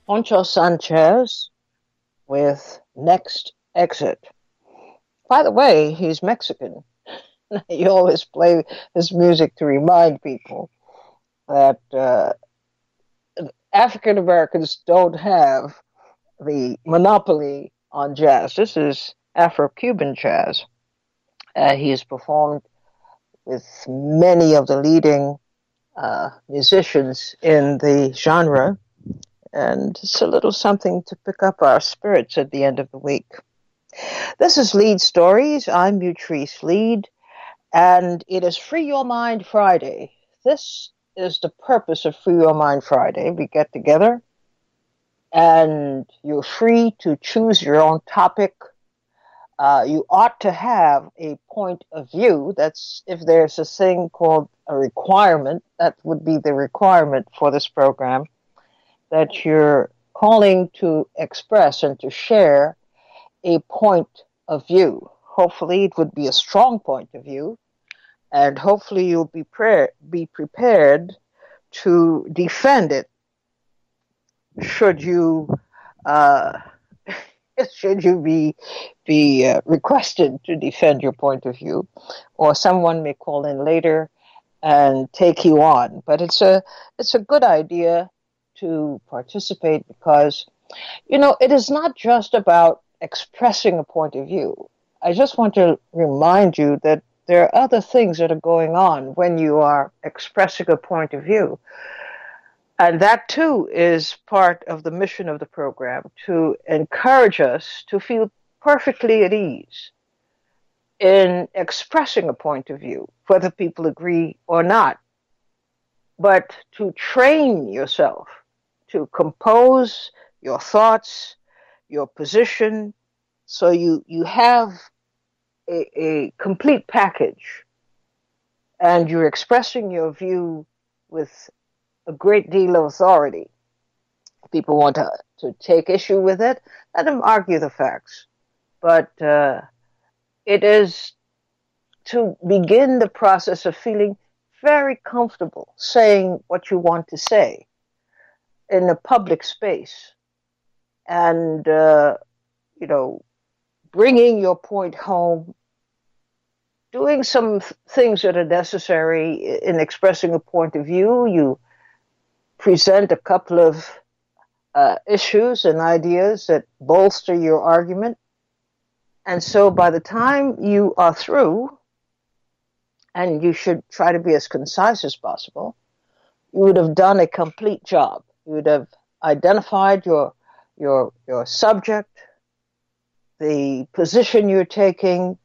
Poncho Sanchez with Next Exit. By the way, he's Mexican. You always play his music to remind people that African Americans don't have the monopoly on jazz. This is Afro Cuban jazz. He has performed with many of the leading musicians in the genre, and it's a little something to pick up our spirits at the end of the week. This is Lead Stories. I'm Mutrice Lead, and it is Free Your Mind Friday. This is the purpose of Free Your Mind Friday. We get together, and you're free to choose your own topic. You ought to have a point of view. That's if there's a thing called a requirement, that would be the requirement for this program, that you're calling to express and to share a point of view. Hopefully it would be a strong point of view, and hopefully you'll be prepared to defend it should you be requested to defend your point of view, or someone may call in later and take you on. But it's a good idea to participate because, it is not just about expressing a point of view. I just want to remind you that there are other things that are going on when you are expressing a point of view. And that, too, is part of the mission of the program, to encourage us to feel perfectly at ease in expressing a point of view, whether people agree or not, but to train yourself to compose your thoughts, your position, so you have a complete package, and you're expressing your view with a great deal of authority. People want to take issue with it, let them argue the facts. But it is to begin the process of feeling very comfortable saying what you want to say in a public space, and bringing your point home, doing some things that are necessary in expressing a point of view. You present a couple of issues and ideas that bolster your argument. And so by the time you are through, and you should try to be as concise as possible, you would have done a complete job. You would have identified your subject, the position you're taking,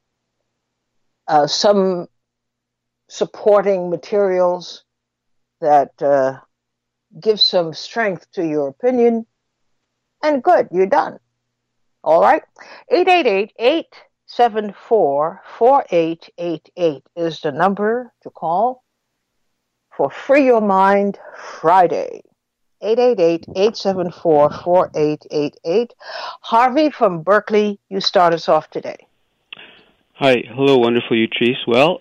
some supporting materials that give some strength to your opinion, and good, you're done. All right? 888-874-4888 is the number to call for Free Your Mind Friday. 888-874-4888. Harvey from Berkeley, you start us off today. Hi. Hello, wonderful Utrice. Well,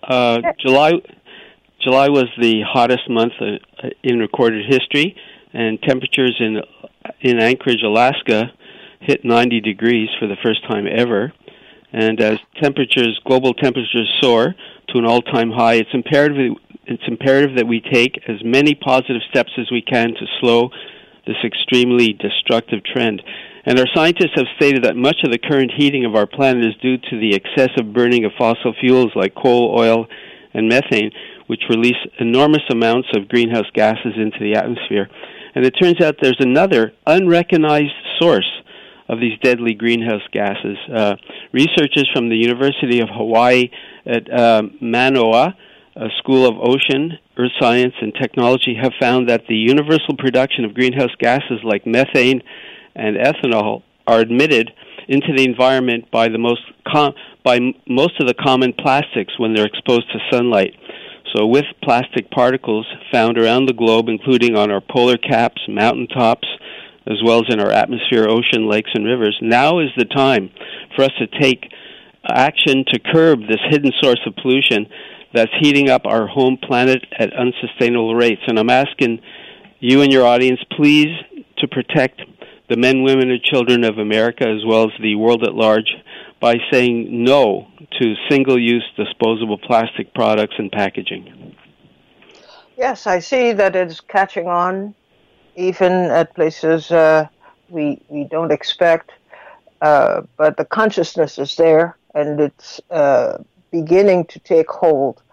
July was the hottest month in recorded history, and temperatures in Anchorage, Alaska, hit 90 degrees for the first time ever. And as global temperatures soar to an all-time high, it's imperative that we take as many positive steps as we can to slow this extremely destructive trend. And our scientists have stated that much of the current heating of our planet is due to the excessive burning of fossil fuels like coal, oil, and methane, which release enormous amounts of greenhouse gases into the atmosphere. And it turns out there's another unrecognized source of these deadly greenhouse gases. Researchers from the University of Hawaii at Manoa School of Ocean, Earth Science, and Technology have found that the universal production of greenhouse gases like methane and ethanol are emitted into the environment by most of the common plastics when they're exposed to sunlight. So with plastic particles found around the globe, including on our polar caps, mountaintops, as well as in our atmosphere, ocean, lakes, and rivers, now is the time for us to take action to curb this hidden source of pollution that's heating up our home planet at unsustainable rates. And I'm asking you and your audience, please, to protect the men, women, and children of America, as well as the world at large, by saying no to single-use disposable plastic products and packaging. Yes, I see that it's catching on, even at places we don't expect. But the consciousness is there, and it's beginning to take hold.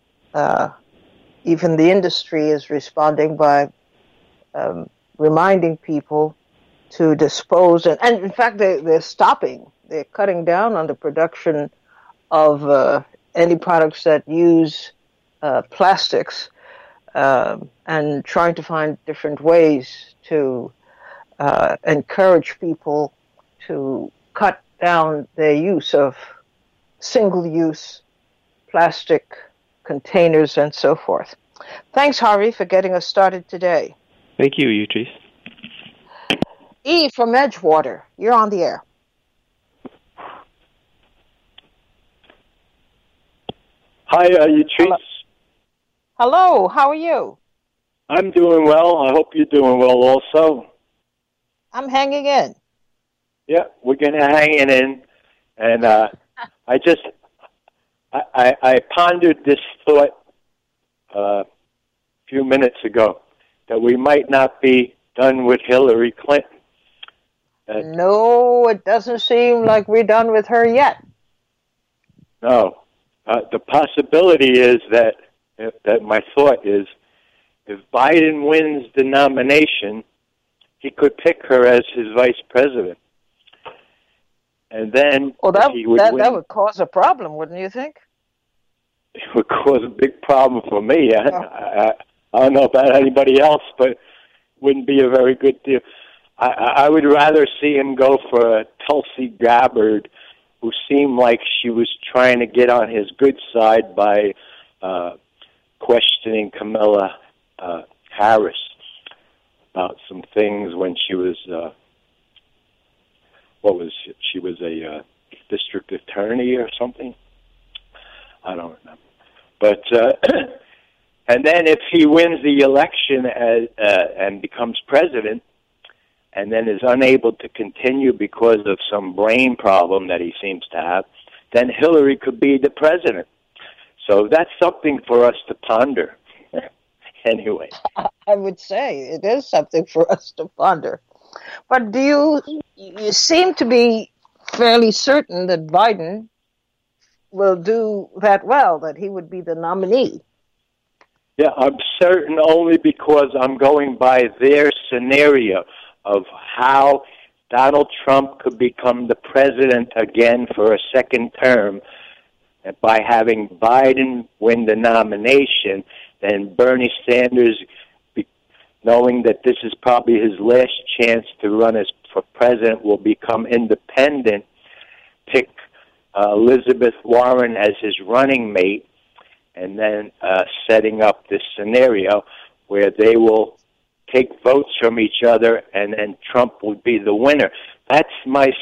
Even the industry is responding by reminding people to dispose, and in fact, they're cutting down on the production of any products that use plastics, and trying to find different ways to encourage people to cut down their use of single-use plastic containers and so forth. Thanks, Harvey, for getting us started today. Thank you, Utrice. Eve from Edgewater, you're on the air. Hi, Utrice. Hello, how are you? I'm doing well. I hope you're doing well also. I'm hanging in. Yeah, we're going to hang it in. And I pondered this thought a few minutes ago, that we might not be done with Hillary Clinton. No, it doesn't seem like we're done with her yet. No. The possibility is that my thought is, if Biden wins the nomination, he could pick her as his vice president. And then that would cause a problem, wouldn't you think? It would cause a big problem for me. I don't know about anybody else, but it wouldn't be a very good deal. I would rather see him go for Tulsi Gabbard, who seemed like she was trying to get on his good side by questioning Kamala Harris about some things when she was, she was a district attorney or something? I don't remember. But, and then if he wins the election and becomes president, and then is unable to continue because of some brain problem that he seems to have, then Hillary could be the president. So that's something for us to ponder. Anyway. I would say it is something for us to ponder. But you seem to be fairly certain that Biden will do that well, that he would be the nominee. Yeah, I'm certain only because I'm going by their scenario of how Donald Trump could become the president again for a second term by having Biden win the nomination, then Bernie Sanders, knowing that this is probably his last chance to run for president, will become independent, pick Elizabeth Warren as his running mate, and then setting up this scenario where they will take votes from each other, and then Trump would be the winner. That's my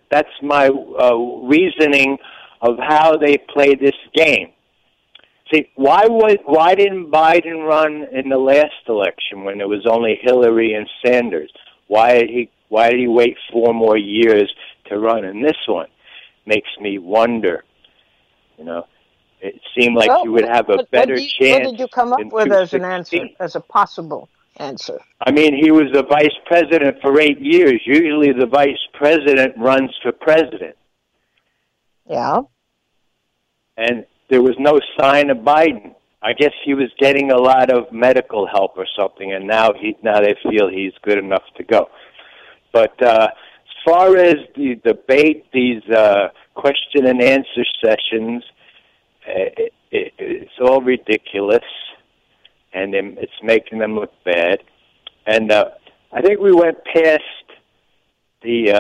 reasoning of how they play this game. See, why didn't Biden run in the last election when there was only Hillary and Sanders? Why did he wait 4 more years to run in this one? Makes me wonder. You know, it seemed like you would have a better chance. What did you come up with as an answer, as a possible answer? I mean, he was the vice president for 8 years. Usually the vice president runs for president. Yeah. And there was no sign of Biden. I guess he was getting a lot of medical help or something, and now they feel he's good enough to go. But as far as the debate, these question and answer sessions, it's all ridiculous, and it's making them look bad. And I think we went past the,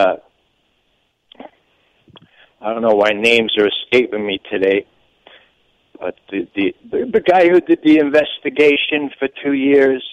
I don't know why names are escaping me today, but the guy who did the investigation for 2 years.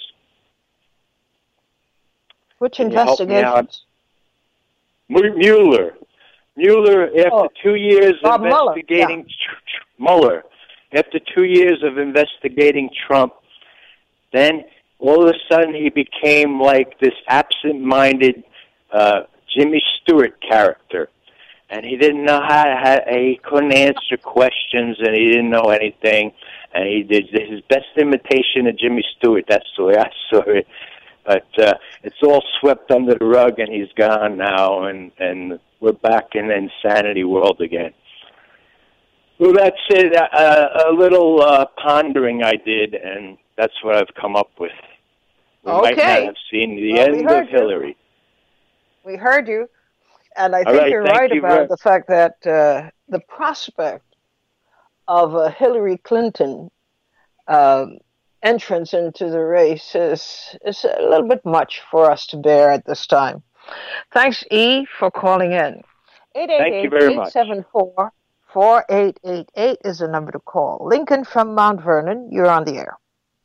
Which investigations? Mueller. After 2 years investigating Mueller, after 2 years of investigating Trump, then all of a sudden he became like this absent-minded Jimmy Stewart character. And he didn't know he couldn't answer questions, and he didn't know anything. And he did his best imitation of Jimmy Stewart. That's the way I saw it. But it's all swept under the rug, and he's gone now, and we're back in the insanity world again. Well, that's it. A little pondering I did, and that's what I've come up with. We might not have seen the end of Hillary. We heard you. And I think you're right about the fact that the prospect of a Hillary Clinton entrance into the race is a little bit much for us to bear at this time. Thanks, E, for calling in. Thank you very much. 888-874-4888 is the number to call. Lincoln from Mount Vernon, you're on the air.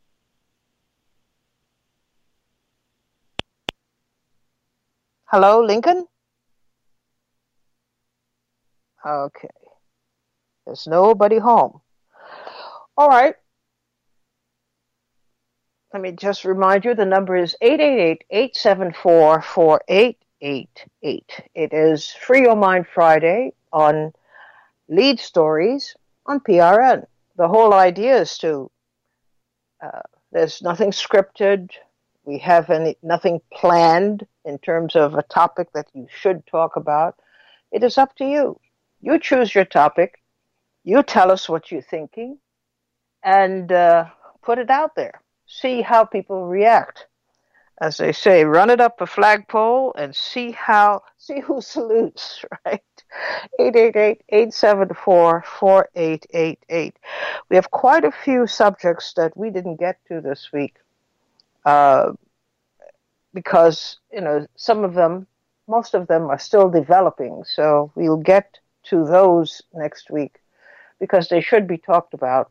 Hello, Lincoln? Okay. There's nobody home. All right. Let me just remind you, the number is 888-874-4888. It is Free Your Mind Friday on Lead Stories on PRN. The whole idea is there's nothing scripted. We have nothing planned in terms of a topic that you should talk about. It is up to you. You choose your topic, you tell us what you're thinking, and put it out there. See how people react. As they say, run it up a flagpole and see who salutes, right? 888-874-4888. We have quite a few subjects that we didn't get to this week because, most of them are still developing, so we'll get to those next week because they should be talked about.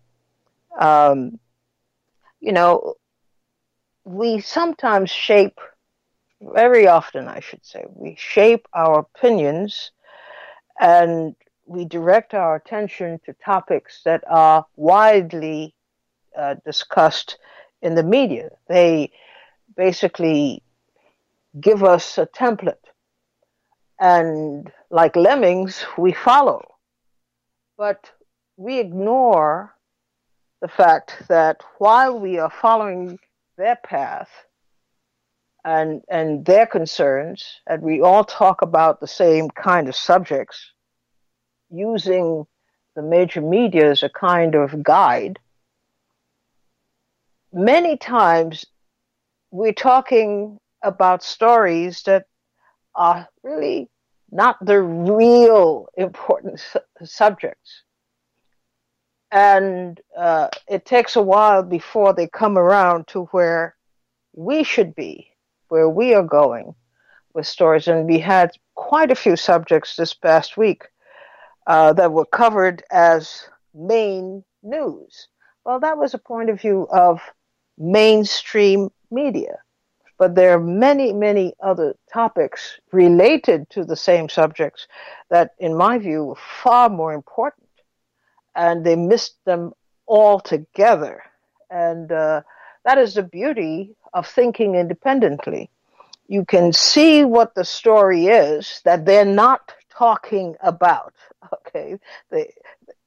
We sometimes very often I should say, we shape our opinions and we direct our attention to topics that are widely discussed in the media. They basically give us a template. And like lemmings, we follow. But we ignore the fact that while we are following their path and their concerns, and we all talk about the same kind of subjects, using the major media as a kind of guide, many times we're talking about stories that are really not the real important subjects. And it takes a while before they come around to where we should be, where we are going with stories. And we had quite a few subjects this past week that were covered as main news. Well, that was a point of view of mainstream media. But there are many, many other topics related to the same subjects that, in my view, were far more important. And they missed them altogether. And that is the beauty of thinking independently. You can see what the story is that they're not talking about. Okay, they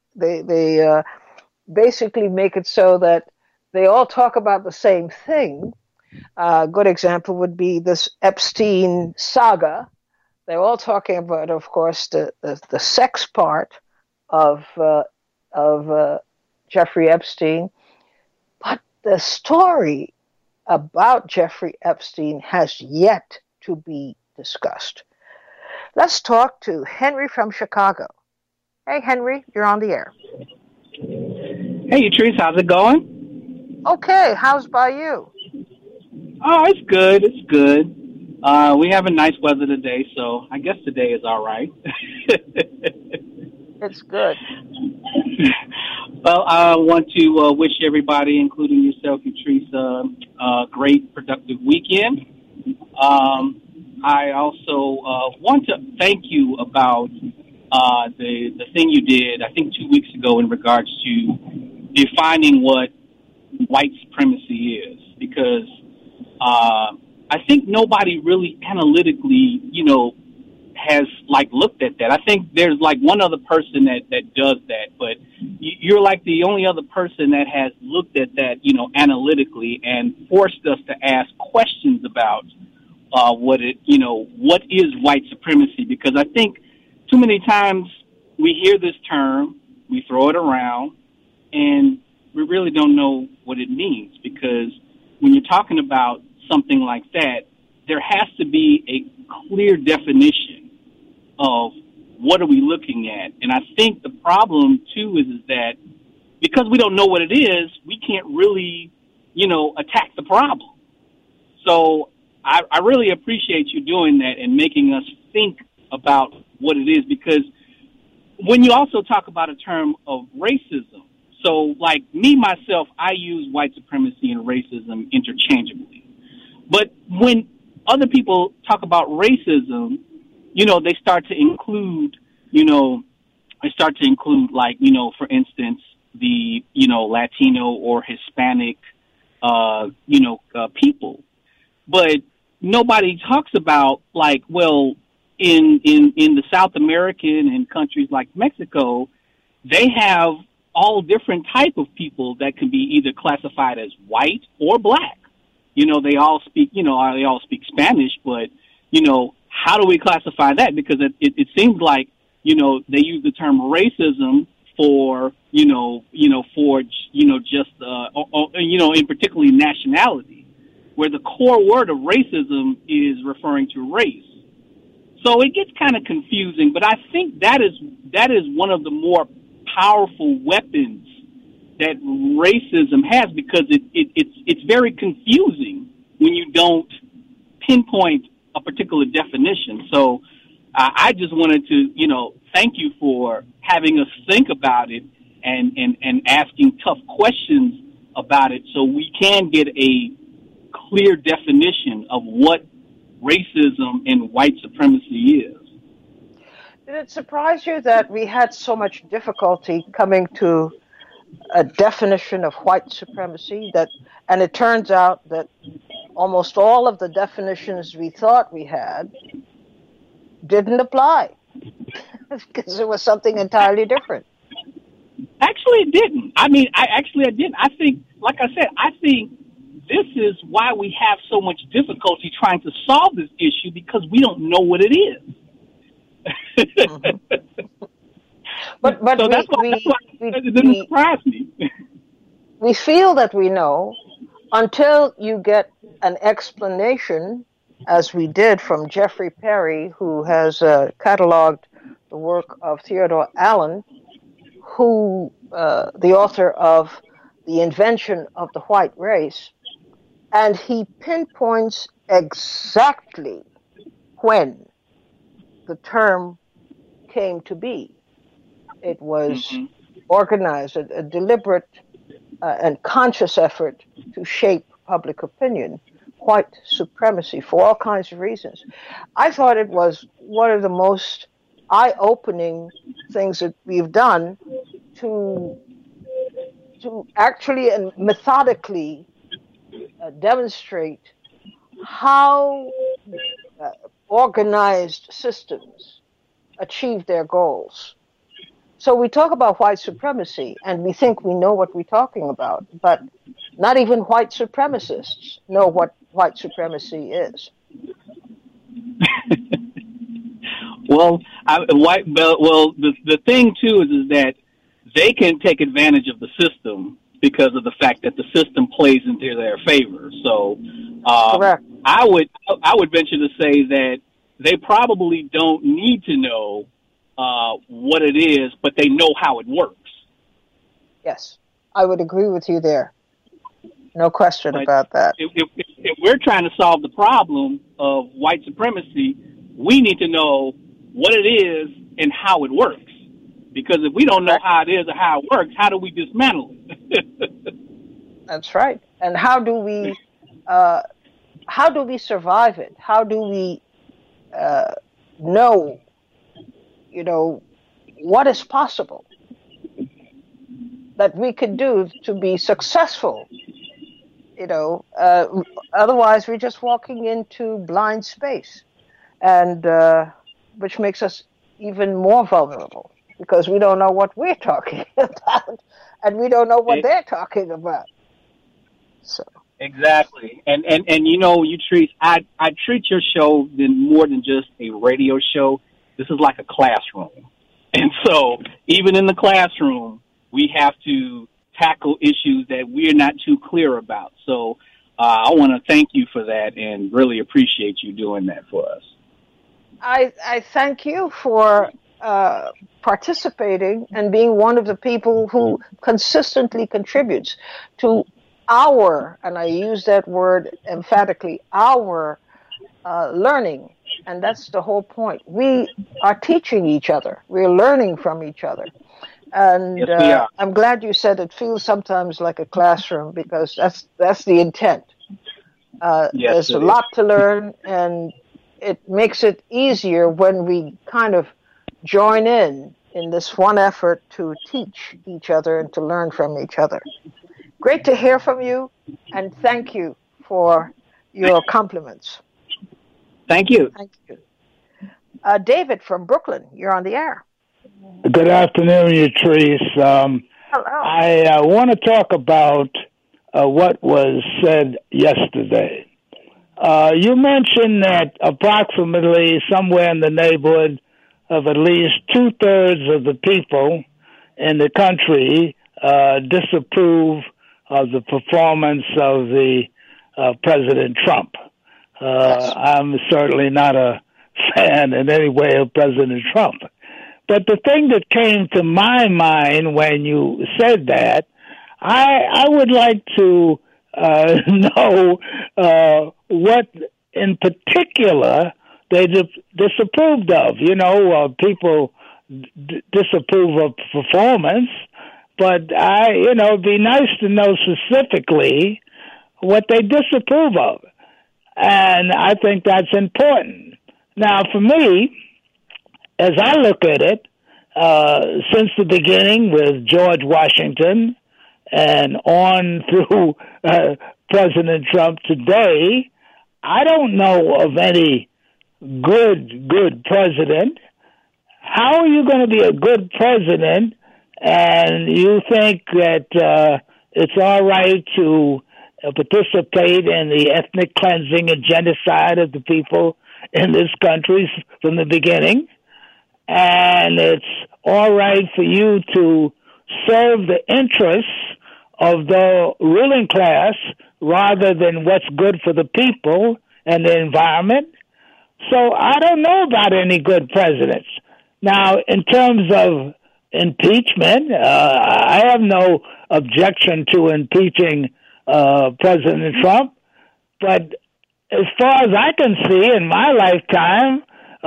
basically make it so that they all talk about the same thing. A good example would be this Epstein saga. They're all talking about, of course, the sex part of Jeffrey Epstein, but the story about Jeffrey Epstein has yet to be discussed. Let's talk to Henry from Chicago. Hey, Henry, you're on the air. Hey, Trace, how's it going? Okay, how's by you? Oh, it's good. It's good. We have a nice weather today, so I guess today is all right. It's good. Well, I want to wish everybody, including yourself, Trace, a great, productive weekend. I also want to thank you about the thing you did, I think 2 weeks ago, in regards to defining what white supremacy is, because I think nobody really analytically, has like looked at that. I think there's like one other person that does that, but you're like the only other person that has looked at that, analytically and forced us to ask questions about what is white supremacy, because I think too many times we hear this term, we throw it around, and we really don't know what it means, because when you're talking about something like that, there has to be a clear definition of what are we looking at. And I think the problem, too, is that because we don't know what it is, we can't really, attack the problem. So I really appreciate you doing that and making us think about what it is, because when you also talk about a term of racism, so like me, myself, I use white supremacy and racism interchangeably. But when other people talk about racism, they start to include, like, for instance, the, Latino or Hispanic, people. But nobody talks about, like, well, in the South American and countries like Mexico, they have all different type of people that can be either classified as white or black. They all speak, they all speak Spanish, but, how do we classify that? Because it seems like, they use the term racism for, just, in particularly nationality, where the core word of racism is referring to race. So it gets kind of confusing, but I think that is one of the more powerful weapons that racism has, because it's very confusing when you don't pinpoint a particular definition. So I just wanted to, thank you for having us think about it and asking tough questions about it, so we can get a clear definition of what racism and white supremacy is. Did it surprise you that we had so much difficulty coming to a definition of white supremacy, and it turns out that almost all of the definitions we thought we had didn't apply because it was something entirely different? Actually, it didn't. I didn't. I think, like I said, this is why we have so much difficulty trying to solve this issue, because we don't know what it is. Mm-hmm. But so that's why it didn't surprise me. We feel that we know until you get an explanation, as we did from Jeffrey Perry, who has cataloged the work of Theodore Allen, who the author of The Invention of the White Race, and he pinpoints exactly when the term came to be. It was organized, a deliberate and conscious effort to shape public opinion, white supremacy, for all kinds of reasons. I thought it was one of the most eye-opening things that we've done to actually and methodically demonstrate how organized systems achieve their goals. So we talk about white supremacy, and we think we know what we're talking about, but not even white supremacists know what white supremacy is. The thing too is that they can take advantage of the system because of the fact that the system plays into their favor. So, correct. I would venture to say that they probably don't need to know what it is, but they know how it works. Yes, I would agree with you there. No question about that. If we're trying to solve the problem of white supremacy, we need to know what it is and how it works. Because if we don't know how it is or how it works, how do we dismantle it? That's right. And how do we survive it? How do we know, what is possible that we could do to be successful Otherwise we're just walking into blind space, and which makes us even more vulnerable because we don't know what we're talking about, and we don't know what they're talking about. So exactly, and Utrice, I treat your show more than just a radio show. This is like a classroom, and so even in the classroom, we have to tackle issues that we're not too clear about. So I want to thank you for that and really appreciate you doing that for us. I thank you for participating and being one of the people who consistently contributes to our, and I use that word emphatically, our learning. And that's the whole point. We are teaching each other. We're learning from each other. And yes, I'm glad you said it feels sometimes like a classroom, because that's the intent. There's a lot to learn, and it makes it easier when we kind of join in this one effort to teach each other and to learn from each other. Great to hear from you, and thank you for your compliments. Thank you. Thank you. David from Brooklyn, you're on the air. Good afternoon, Utrice. Hello. I want to talk about what was said yesterday. You mentioned that approximately somewhere in the neighborhood of at least 2/3 of the people in the country disapprove of the performance of the President Trump. I'm certainly not a fan in any way of President Trump. But the thing that came to my mind when you said that, I would like to know what in particular they disapproved of. People disapprove of performance, but it'd be nice to know specifically what they disapprove of. And I think that's important. Now, for me, as I look at it, since the beginning with George Washington and on through President Trump today, I don't know of any good president. How are you going to be a good president and you think that it's all right to participate in the ethnic cleansing and genocide of the people in this country from the beginning? And it's all right for you to serve the interests of the ruling class rather than what's good for the people and the environment. So I don't know about any good presidents. Now, in terms of impeachment, I have no objection to impeaching President Trump. But as far as I can see in my lifetime,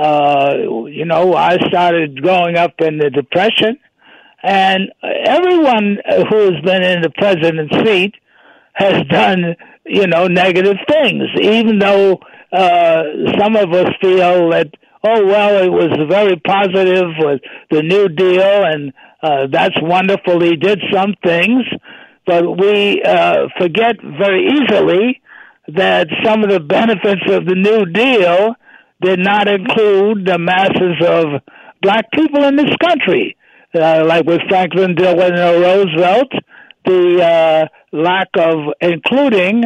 I started growing up in the Depression, and everyone who has been in the president's seat has done, negative things, even though some of us feel that, it was very positive with the New Deal, and that's wonderful. He did some things, but we forget very easily that some of the benefits of the New Deal did not include the masses of black people in this country. Like with Franklin Delano Roosevelt, the lack of including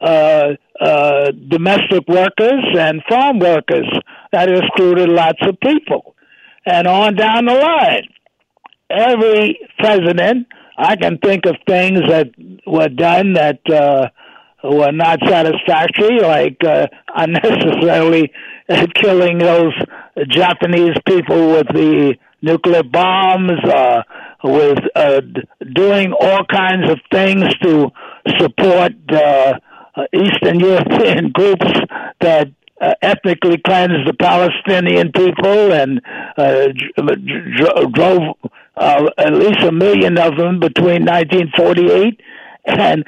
domestic workers and farm workers, that excluded lots of people. And on down the line, every president, I can think of things that were done that were not satisfactory, like unnecessarily killing those Japanese people with the nuclear bombs, with doing all kinds of things to support Eastern European groups that ethnically cleansed the Palestinian people and drove at least 1 million of them between 1948 and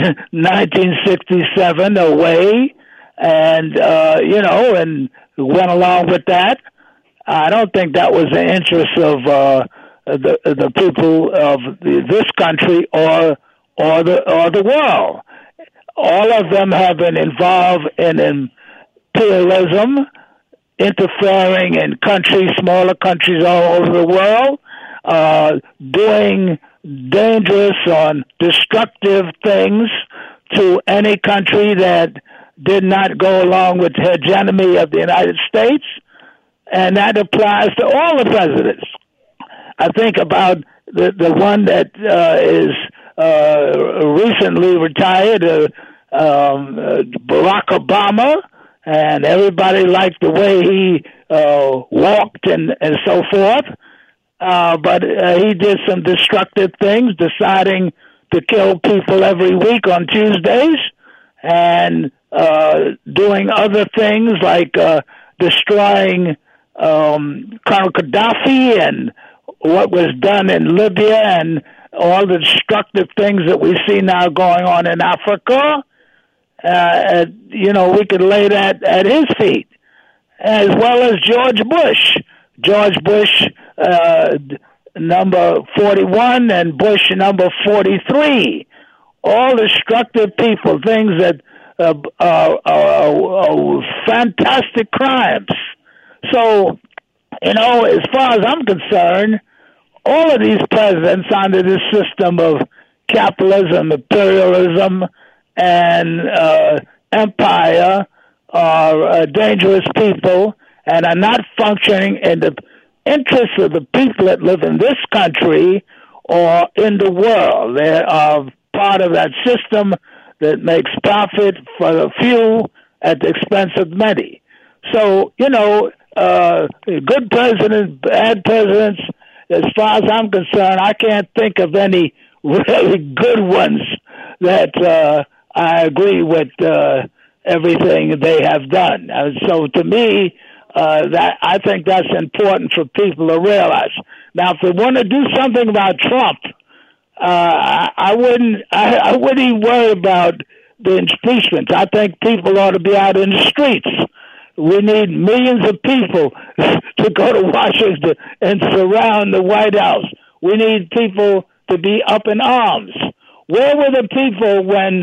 1967 away, and and went along with that. I don't think that was the interest of the people of this country or the world. all of them have been involved in imperialism, interfering in countries, smaller countries all over the world, doing dangerous or destructive things to any country that did not go along with the hegemony of the United States, and that applies to all the presidents. I think about the one that is recently retired, Barack Obama, and everybody liked the way he walked and so forth. But he did some destructive things, deciding to kill people every week on Tuesdays, and doing other things like destroying Colonel Gaddafi and what was done in Libya and all the destructive things that we see now going on in Africa. We could lay that at his feet, as well as George Bush. George Bush, number 41, and Bush, number 43. All destructive people, things that are fantastic crimes. So, as far as I'm concerned, all of these presidents under this system of capitalism, imperialism, and empire are dangerous people and are not functioning in the interests of the people that live in this country or in the world. They are part of that system that makes profit for the few at the expense of many. So, good presidents, bad presidents, as far as I'm concerned, I can't think of any really good ones that I agree with everything they have done. So to me, that I think that's important for people to realize. Now, if they want to do something about Trump, I wouldn't even worry about the impeachment. I think people ought to be out in the streets. We need millions of people to go to Washington and surround the White House. We need people to be up in arms. Where were the people when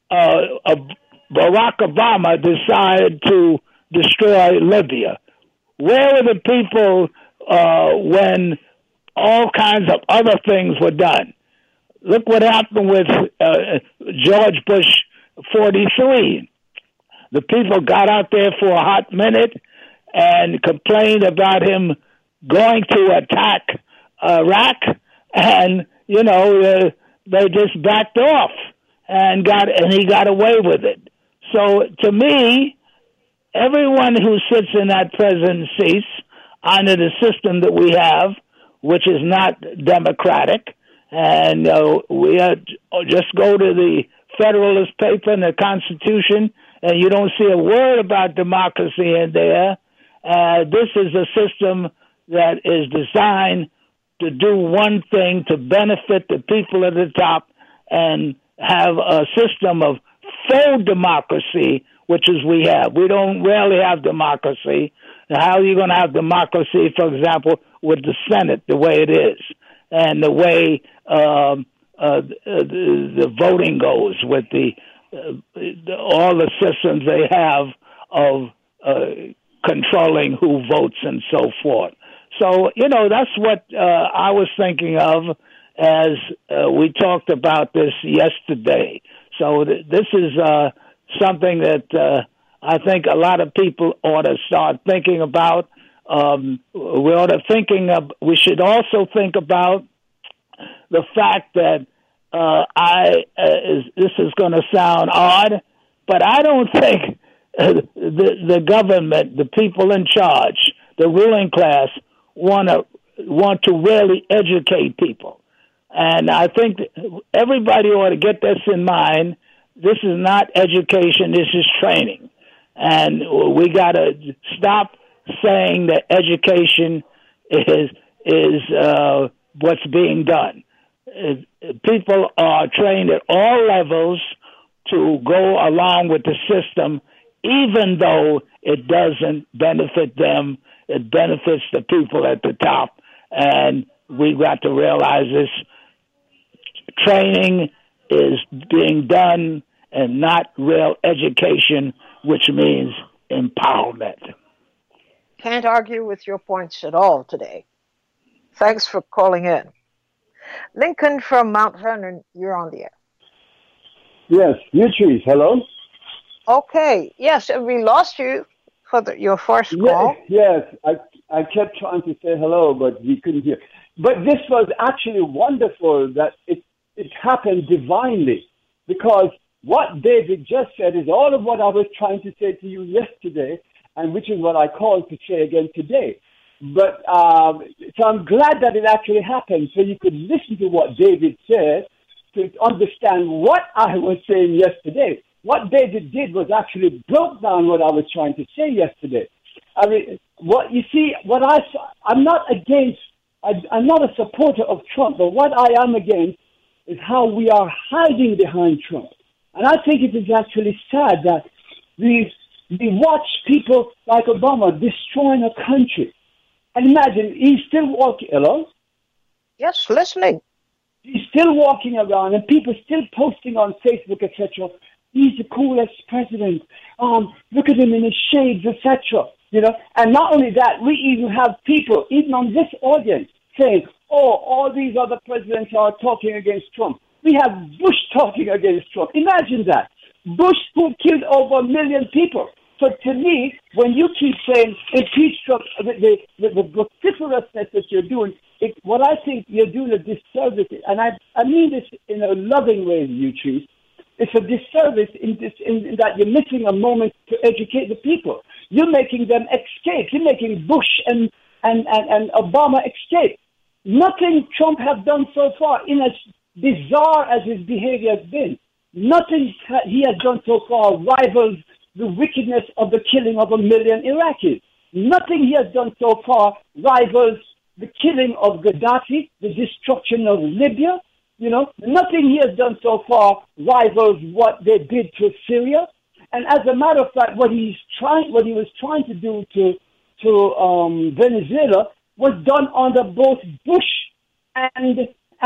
Barack Obama decided to destroy Libya? Where were the people when all kinds of other things were done? Look what happened with George Bush 43. The people got out there for a hot minute and complained about him going to attack Iraq, and they just backed off and he got away with it. So to me, everyone who sits in that president's seat under the system that we have, which is not democratic, and we just go to the Federalist paper and the Constitution, and you don't see a word about democracy in there. This is a system that is designed to do one thing, to benefit the people at the top, and have a system of full democracy, which is we have. We don't rarely have democracy. Now, how are you going to have democracy, for example, with the Senate the way it is, and the way the voting goes with all the systems they have of controlling who votes and so forth. So, that's what I was thinking of as we talked about this yesterday. So this is something that I think a lot of people ought to start thinking about. We should also think about the fact that this is going to sound odd, but I don't think the government, the people in charge, the ruling class, want to really educate people. And I think everybody ought to get this in mind. This is not education, this is training. And we got to stop saying that education is what's being done. People are trained at all levels to go along with the system, even though it doesn't benefit them. It benefits the people at the top. And we've got to realize this training is being done and not real education, which means empowerment. Can't argue with your points at all today. Thanks for calling in. Lincoln from Mount Vernon, you're on the air. Yes, Utrice, hello? Okay, yes, we lost you for your first call. Yes, I kept trying to say hello, but we couldn't hear. But this was actually wonderful that it happened divinely, because what David just said is all of what I was trying to say to you yesterday, and which is what I called to say again today. But so I'm glad that it actually happened, so you could listen to what David said to understand what I was saying yesterday. What David did was actually broke down what I was trying to say yesterday. I mean, I'm not against, I'm not a supporter of Trump, but what I am against is how we are hiding behind Trump. And I think it is actually sad that we watch people like Obama destroying a country. And imagine, he's still walking, hello? Yes, listening. He's still walking around and people still posting on Facebook, etc. He's the coolest president. Look at him in his shades, etc. You know, and not only that, we even have people, even on this audience, saying, "Oh, all these other presidents are talking against Trump." We have Bush talking against Trump. Imagine that. Bush, who killed over 1 million people. So to me, when you keep saying impeach Trump, the vociferousness that you're doing, what I think you're doing a disservice, and I mean this in a loving way, Utrice. It's a disservice in that you're missing a moment to educate the people. You're making them escape. You're making Bush and Obama escape. Nothing Trump has done so far, in as bizarre as his behavior has been, nothing he has done so far rivals the wickedness of the killing of 1 million Iraqis. Nothing he has done so far rivals the killing of Gaddafi, the destruction of Libya. You know, nothing he has done so far rivals what they did to Syria. And as a matter of fact, what he was trying to do to Venezuela was done under both Bush and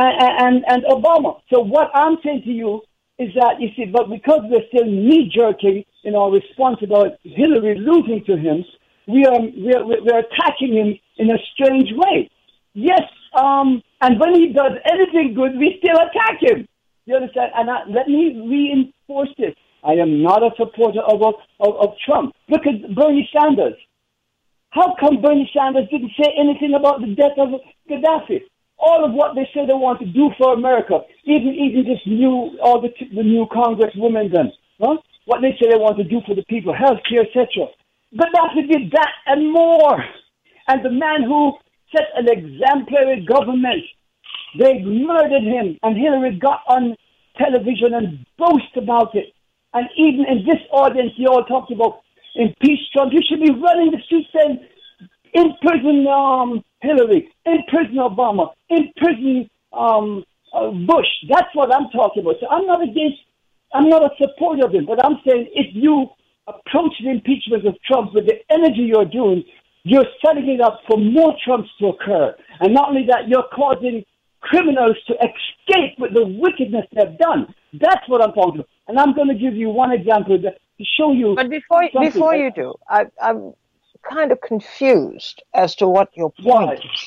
Obama. So what I'm saying to you is that, you see, but because we're still knee-jerking in our response about Hillary losing to him, we're attacking him in a strange way. Yes, and when he does anything good, we still attack him. You understand? And let me reinforce this. I am not a supporter of Trump. Look at Bernie Sanders. How come Bernie Sanders didn't say anything about the death of Gaddafi? All of what they say they want to do for America, even this new, all the new congresswomen then, huh? What they say they want to do for the people, healthcare, etc. Gaddafi did that and more. And the man who set an exemplary government, they murdered him, and Hillary got on television and boasted about it. And even in this audience, you all talked about impeach Trump. You should be running the streets saying, in prison Hillary, in prison Obama, in prison Bush. That's what I'm talking about. So I'm not a supporter of him, but I'm saying if you approach the impeachment of Trump with the energy you're doing, you're setting it up for more Trumps to occur. And not only that, you're causing criminals to escape with the wickedness they've done. That's what I'm talking about. And I'm going to give you one example to show you. But before you do, I'm kind of confused as to what your point is.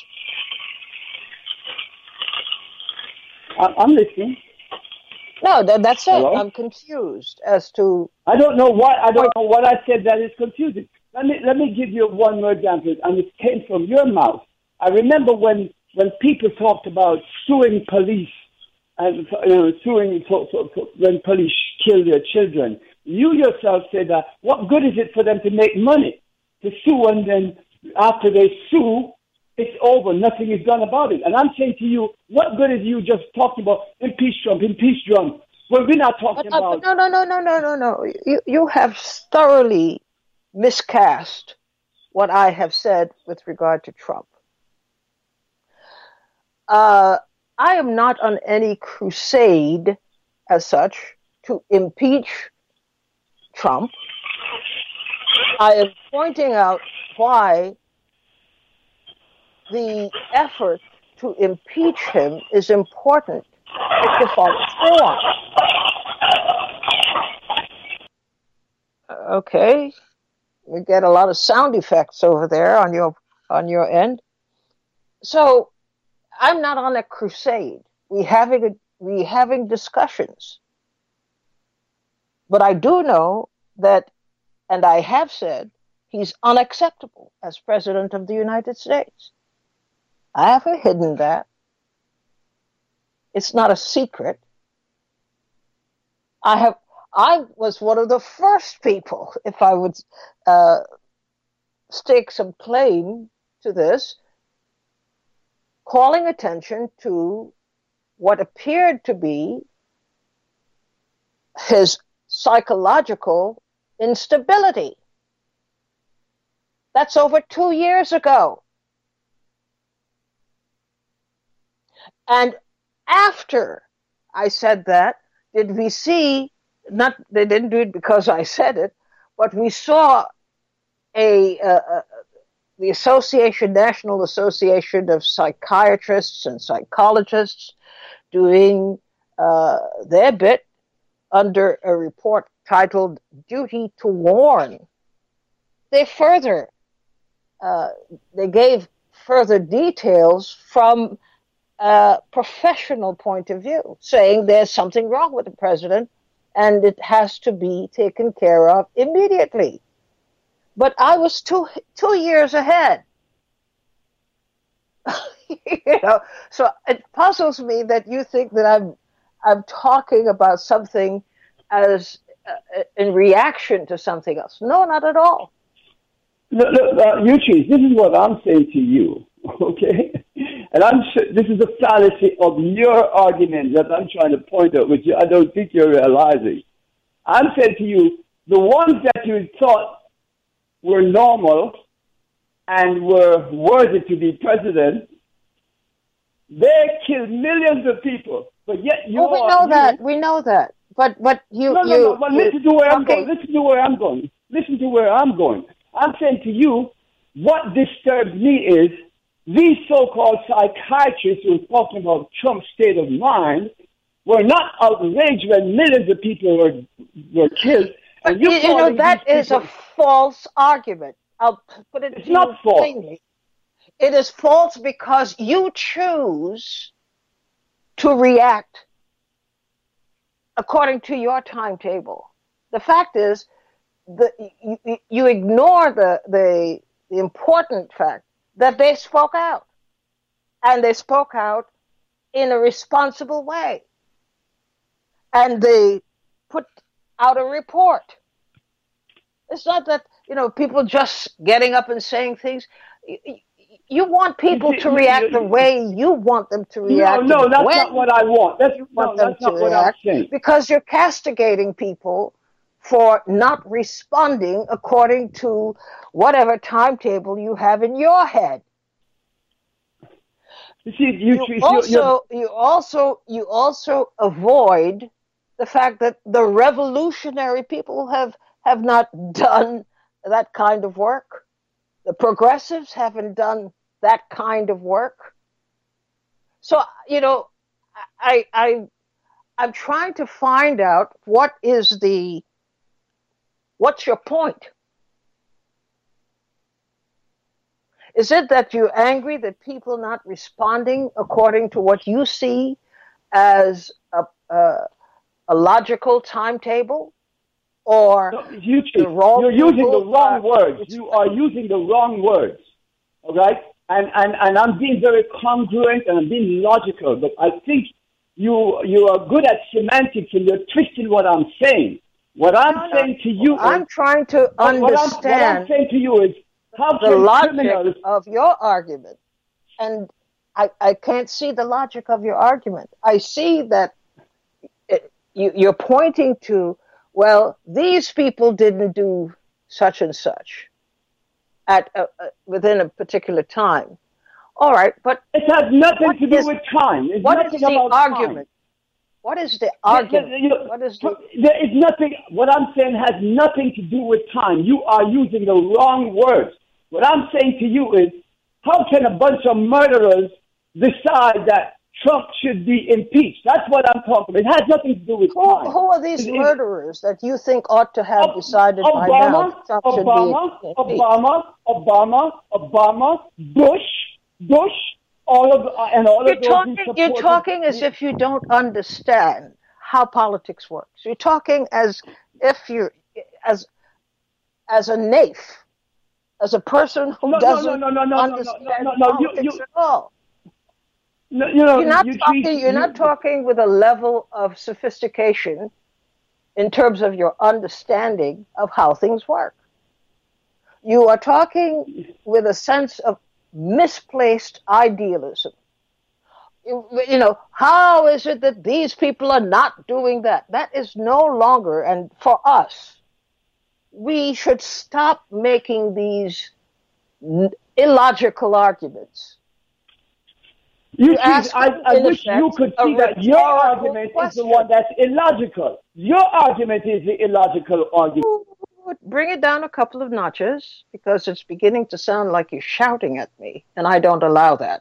I'm listening. No, that's it. Hello? I'm confused as to. I don't know what I said that is confusing. Let me give you one more example, and it came from your mouth. I remember when people talked about suing police and suing when police kill their children. You yourself said that what good is it for them to make money to sue, and then after they sue, it's over. Nothing is done about it. And I'm saying to you, what good is you just talking about impeach Trump? Well, we're not talking about. No. You have thoroughly miscast what I have said with regard to Trump. I am not on any crusade as such to impeach Trump. I am pointing out why the effort to impeach him is important if the following on. Okay, we get a lot of sound effects over there on your end. So I'm not on a crusade. We having discussions, but I do know that, and I have said, he's unacceptable as president of the United States. I haven't hidden that. It's not a secret. I was one of the first people, if I would stake some claim to this, calling attention to what appeared to be his psychological instability. That's over 2 years ago. And after I said that, did we see, not they didn't do it because I said it, but we saw the National Association of Psychiatrists and Psychologists doing their bit under a report titled Duty to Warn. They gave further details from a professional point of view, saying there's something wrong with the president and it has to be taken care of immediately. But I was two years ahead. So it puzzles me that you think that I'm talking about something as in reaction to something else. No, not at all. Look, Eugene, this is what I'm saying to you, okay? And I'm sure this is a fallacy of your argument that I'm trying to point out, which I don't think you're realizing. I'm saying to you, the ones that you thought were normal and were worthy to be president, they killed millions of people. But yet you we know that. But you No, but listen to where I'm going. Listen to where I'm going. I'm saying to you, what disturbs me is these so-called psychiatrists who are talking about Trump's state of mind were not outraged when millions of people were killed. But you know, that is a false argument. I'll put it It's not false. Plainly. It is false because you choose to react according to your timetable. The fact is, you ignore the important fact that they spoke out. And they spoke out in a responsible way. And they put out a report. It's not that, people just getting up and saying things. You want people to react the way you want them to react. No, that's not what I want. That's not what I'm saying. Because you're castigating people for not responding according to whatever timetable you have in your head. You see, you also avoid the fact that the revolutionary people have not done that kind of work. The progressives haven't done that kind of work. So, I'm trying to find out what's your point? Is it that you're angry that people are not responding according to what you see as a logical timetable? Or you're using the wrong words. You are using the wrong words. All right? And I'm being very congruent and I'm being logical, but I think you are good at semantics and you're twisting what I'm saying. What I'm saying to you I'm trying to understand what I'm saying to you is how the logic of your argument. And I can't see the logic of your argument. I see that you're pointing to, well, these people didn't do such and such at within a particular time. All right, but it has nothing to do with time. What is the argument? What is the argument? There is nothing. What I'm saying has nothing to do with time. You are using the wrong words. What I'm saying to you is, how can a bunch of murderers decide that Trump should be impeached. That's what I'm talking about. It has nothing to do with crime. Who are these murderers that you think ought to have decided by now that Trump should be impeached? Obama, Bush, all of those. You're talking as if you don't understand how politics works. You're talking as if you're as a naif, as a person who doesn't understand politics at all. No, you're not talking with a level of sophistication in terms of your understanding of how things work. You are talking with a sense of misplaced idealism. How is it that these people are not doing that? That is no longer, and for us, we should stop making these illogical arguments. I wish you could see that your argument is the one that's illogical. Your argument is the illogical argument. Bring it down a couple of notches, because it's beginning to sound like you're shouting at me, and I don't allow that.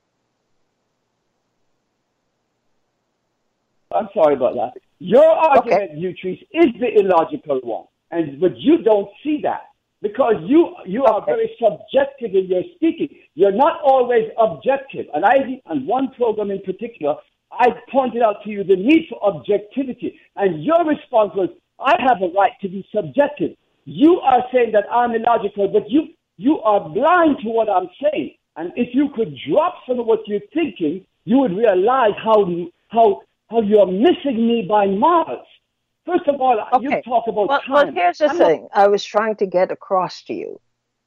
I'm sorry about that. Your argument, Utrice, is the illogical one, but you don't see that. Because you are very subjective in your speaking. You're not always objective. And on one program in particular, I pointed out to you the need for objectivity. And your response was, I have a right to be subjective. You are saying that I'm illogical, but you are blind to what I'm saying. And if you could drop some of what you're thinking, you would realize how you're missing me by miles. First of all, you talk about time. Well, here's the thing I was trying to get across to you.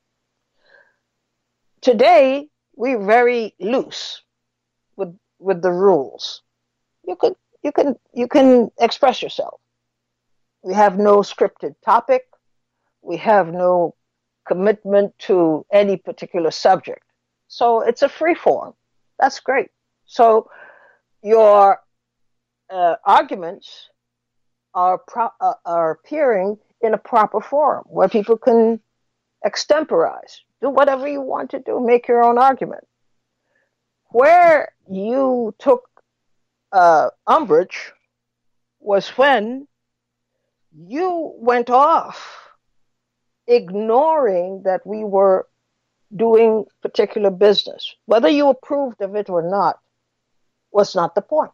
Today, we're very loose with the rules. You can express yourself. We have no scripted topic. We have no commitment to any particular subject. So it's a free form. That's great. So your arguments are appearing in a proper forum where people can extemporize, do whatever you want to do, make your own argument. Where you took umbrage was when you went off, ignoring that we were doing particular business. Whether you approved of it or not was not the point.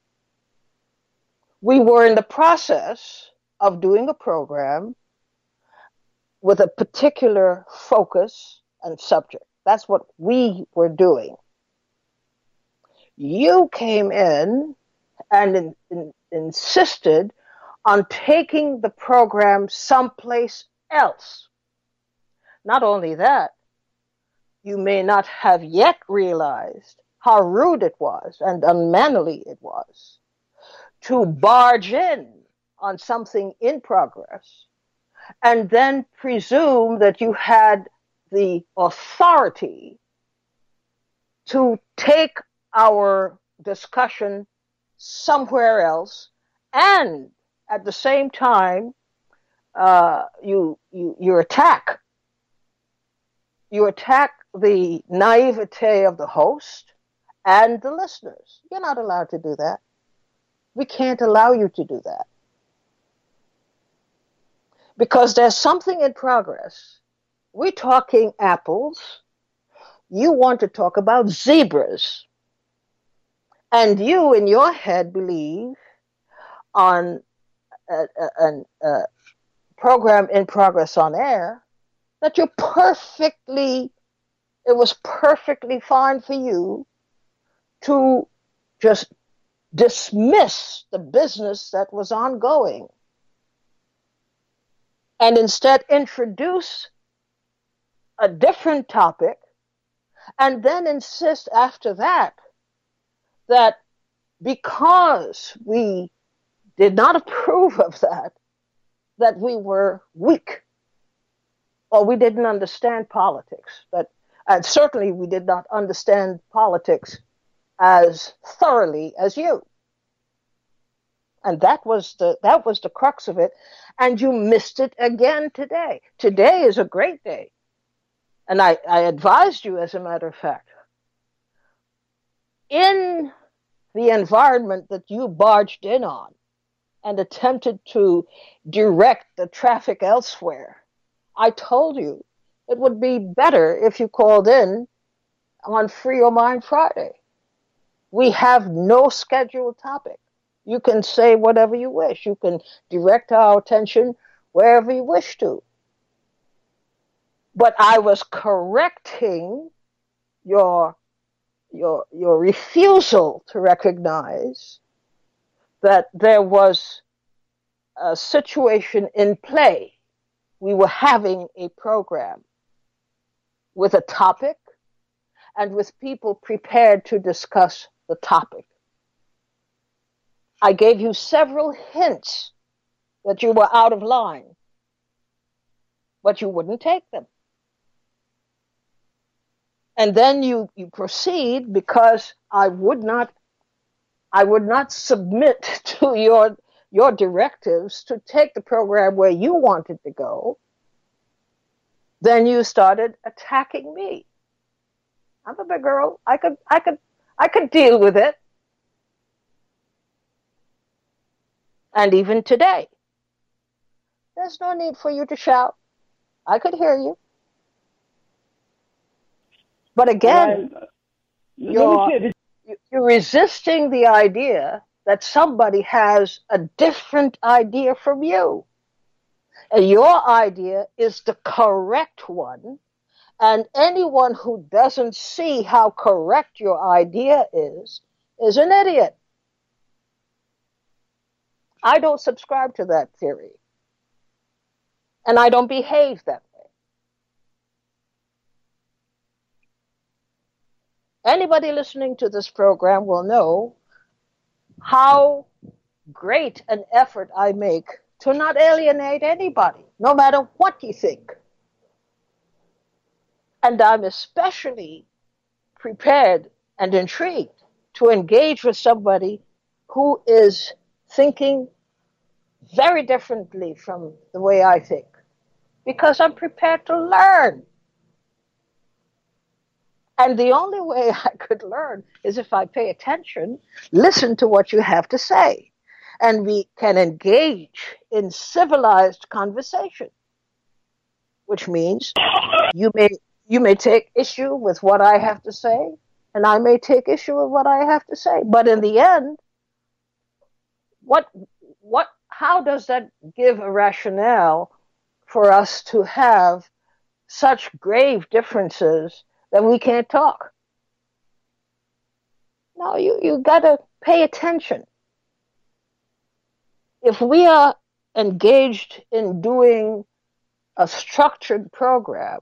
We were in the process of doing a program with a particular focus and subject. That's what we were doing. You came in and insisted on taking the program someplace else. Not only that, you may not have yet realized how rude it was and unmannerly it was to barge in on something in progress and then presume that you had the authority to take our discussion somewhere else, and at the same time you attack the naivete of the host and the listeners. You're not allowed to do that. We can't allow you to do that. Because there's something in progress. We're talking apples. You want to talk about zebras. And you, in your head, believe on a program in progress on air that it was perfectly fine for you to just dismiss the business that was ongoing and instead introduce a different topic and then insist after that because we did not approve of that we were weak or we didn't understand politics. And certainly we did not understand politics as thoroughly as you. And that was the crux of it. And you missed it again today. Today is a great day. And I advised you, as a matter of fact, in the environment that you barged in on and attempted to direct the traffic elsewhere. I told you it would be better if you called in on Free Your Mind Friday. We have no scheduled topic. You can say whatever you wish. You can direct our attention wherever you wish to. But I was correcting your refusal to recognize that there was a situation in play. We were having a program with a topic and with people prepared to discuss the topic. I gave you several hints that you were out of line, but you wouldn't take them. And then you proceed because I would not submit to your directives to take the program where you wanted to go. Then you started attacking me. I'm a big girl. I could deal with it. And even today, there's no need for you to shout. I could hear you. But again, you're resisting the idea that somebody has a different idea from you. And your idea is the correct one. And anyone who doesn't see how correct your idea is an idiot. I don't subscribe to that theory. And I don't behave that way. Anybody listening to this program will know how great an effort I make to not alienate anybody, no matter what you think. And I'm especially prepared and intrigued to engage with somebody who is thinking very differently from the way I think, because I'm prepared to learn. And the only way I could learn is if I pay attention, listen to what you have to say, and we can engage in civilized conversation, which means you may take issue with what I have to say, and I may take issue with what I have to say. But in the end, how does that give a rationale for us to have such grave differences that we can't talk? No, you got to pay attention. If we are engaged in doing a structured program,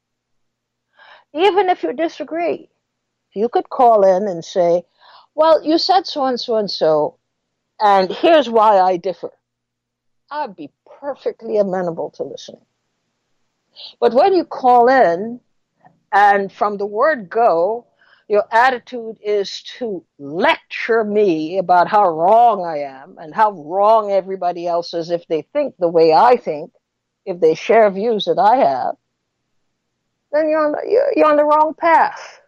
even if you disagree, you could call in and say, well, you said so and so and so, and here's why I differ. I'd be perfectly amenable to listening. But when you call in, and from the word go, your attitude is to lecture me about how wrong I am and how wrong everybody else is if they think the way I think, if they share views that I have, then you're on the wrong path.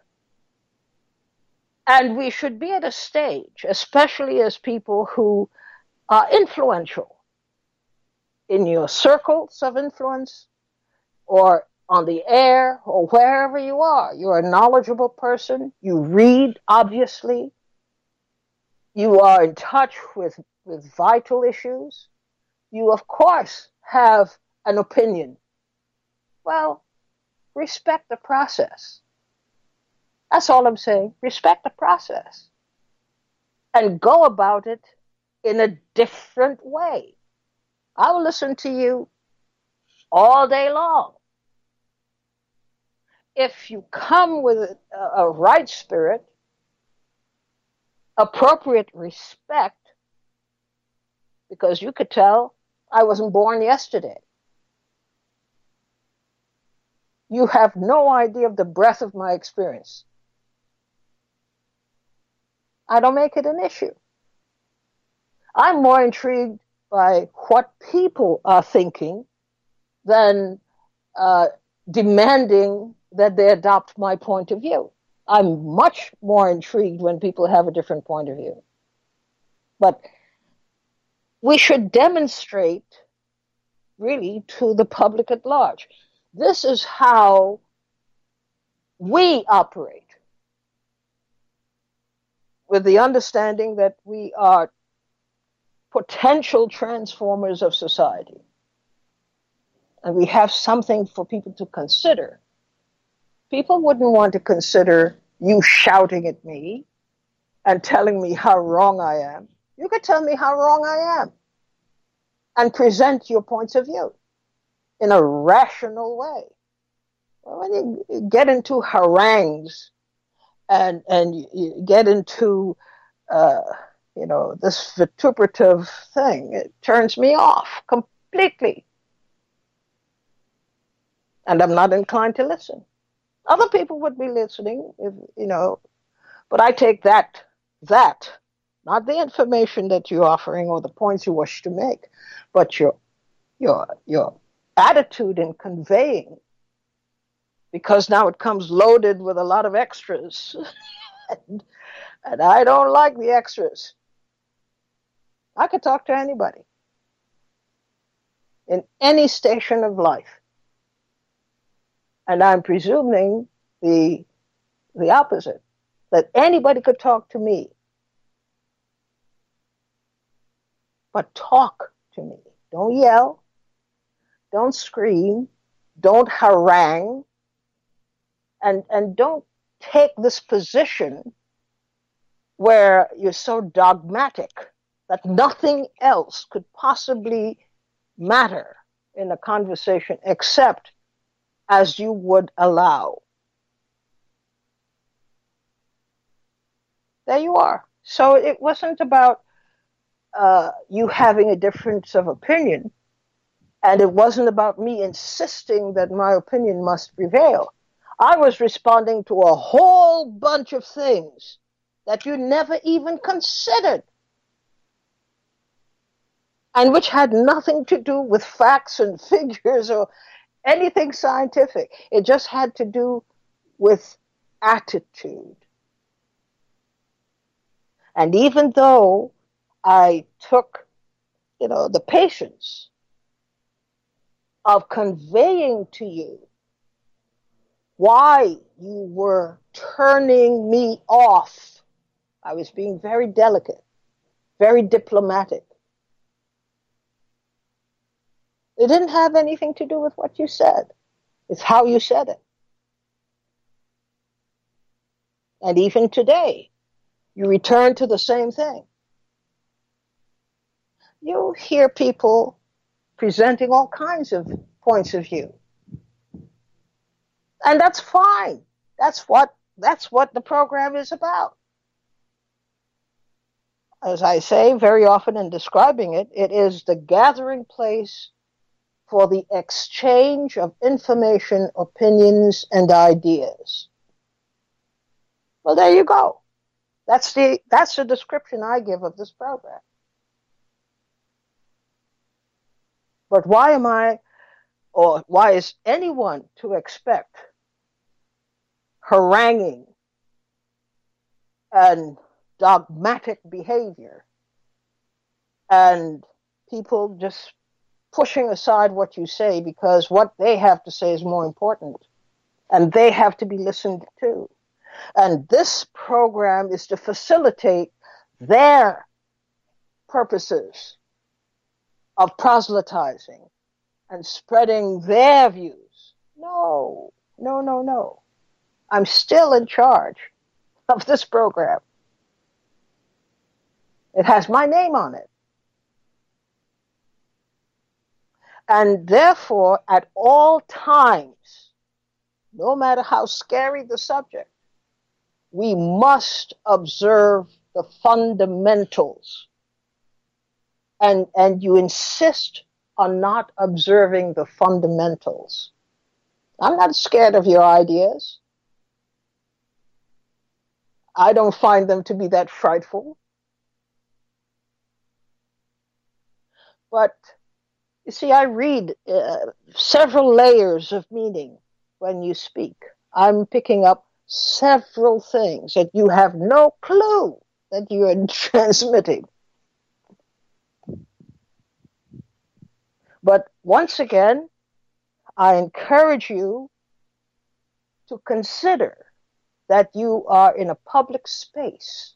And we should be at a stage, especially as people who are influential in your circles of influence or on the air or wherever you are. You're a knowledgeable person. You read, obviously. You are in touch with vital issues. You, of course, have an opinion. Well, respect the process. That's all I'm saying. Respect the process. And go about it in a different way. I will listen to you all day long. If you come with a right spirit, appropriate respect, because you could tell I wasn't born yesterday. You have no idea of the breadth of my experience. I don't make it an issue. I'm more intrigued by what people are thinking than demanding that they adopt my point of view. I'm much more intrigued when people have a different point of view. But we should demonstrate really to the public at large. This is how we operate, with the understanding that we are potential transformers of society. And we have something for people to consider. People wouldn't want to consider you shouting at me and telling me how wrong I am. You could tell me how wrong I am and present your points of view in a rational way. Well, when you get into harangues and you get into this vituperative thing, it turns me off completely. And I'm not inclined to listen. Other people would be listening, but I take that, not the information that you're offering or the points you wish to make, but your attitude in conveying, because now it comes loaded with a lot of extras. and I don't like the extras. I could talk to anybody in any station of life. And I'm presuming the opposite, that anybody could talk to me. But talk to me. Don't yell. Don't scream. Don't harangue. And don't take this position where you're so dogmatic that nothing else could possibly matter in a conversation except as you would allow. There you are. So it wasn't about you having a difference of opinion, and it wasn't about me insisting that my opinion must prevail. I was responding to a whole bunch of things that you never even considered, and which had nothing to do with facts and figures or anything scientific. It just had to do with attitude. And even though I took, the patience of conveying to you why you were turning me off, I was being very delicate, very diplomatic. It didn't have anything to do with what you said. It's how you said it. And even today, you return to the same thing. You hear people presenting all kinds of points of view. And that's fine. That's what the program is about. As I say very often in describing it, it is the gathering place for the exchange of information, opinions, and ideas. Well, there you go. That's the description I give of this program. But why is anyone to expect haranguing and dogmatic behavior and people just pushing aside what you say because what they have to say is more important and they have to be listened to? And this program is to facilitate their purposes of proselytizing and spreading their views. No. I'm still in charge of this program. It has my name on it. And therefore, at all times, no matter how scary the subject, we must observe the fundamentals. And you insist on not observing the fundamentals. I'm not scared of your ideas. I don't find them to be that frightful. But, you see, I read several layers of meaning when you speak. I'm picking up several things that you have no clue that you are transmitting. But once again, I encourage you to consider that you are in a public space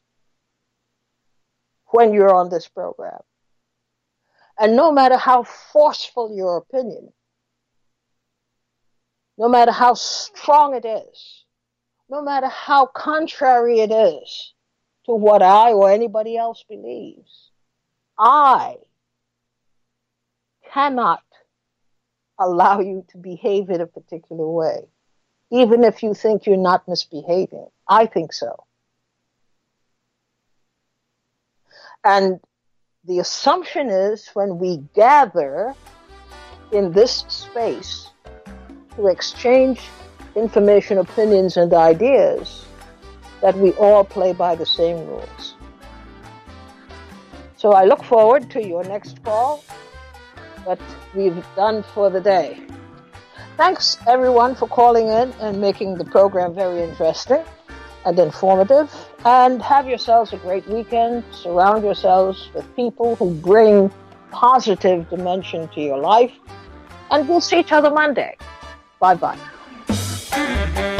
when you're on this program. And no matter how forceful your opinion, no matter how strong it is, no matter how contrary it is to what I or anybody else believes, I cannot allow you to behave in a particular way, even if you think you're not misbehaving. I think so. And the assumption is when we gather in this space to exchange information, opinions, and ideas, that we all play by the same rules. So I look forward to your next call, but we've done for the day. Thanks, everyone, for calling in and making the program very interesting and informative. And have yourselves a great weekend. Surround yourselves with people who bring positive dimension to your life. And we'll see each other Monday. Bye-bye.